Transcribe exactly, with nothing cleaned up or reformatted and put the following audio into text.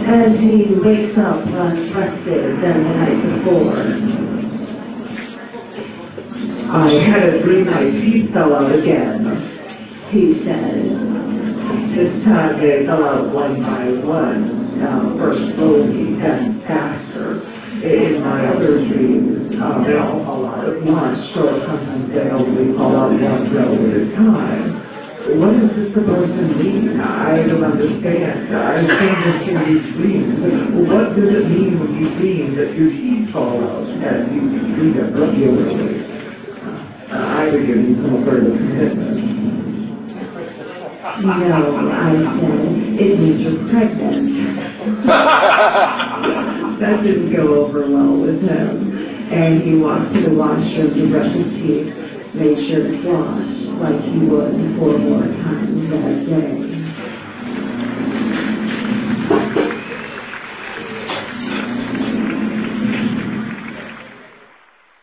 And he wakes up less rested than the night before. I had a dream my teeth fell out again, he said. This time they fell out one by one, uh, first slowly, then faster. In my other dreams, uh, they all fall out at once, or sometimes they only fall out one row at a time. What is this supposed to mean? I don't understand. I've seen this in these dreams. What does it mean when you dream that your teeth fall out and you dream it regularly? Uh, I would give you some further commitment. No, I said, it means you're pregnant. That didn't go over well with him. And he walked to the washroom to brush his teeth, made sure to floss like he would four more times that day.